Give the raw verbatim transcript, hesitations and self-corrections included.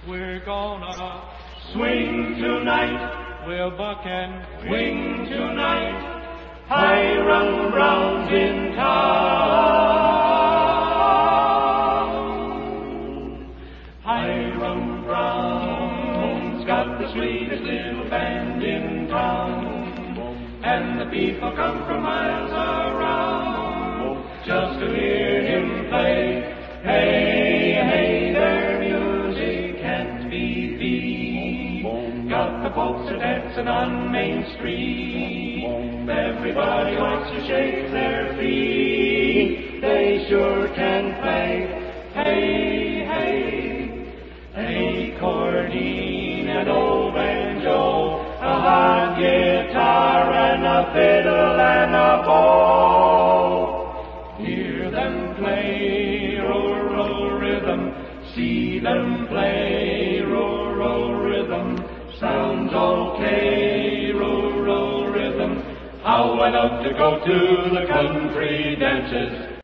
We're gonna swing tonight, we'll buck and wing tonight, Hiram Brown's in town. Hiram Brown's got the sweetest little band in town, and the people come from miles around just to hear him play. Hey, hey, their music can't be beat. Got the folks a dancing on Main Street. Everybody likes to shake their feet. They sure can play. Hey, hey, accordion and old banjo, a hot guitar and a fiddle and a bow. Hear them play, roll, roll rhythm. See them play, roll, roll rhythm. Sounds okay, roll, roll rhythm. How I love to go to the country dances.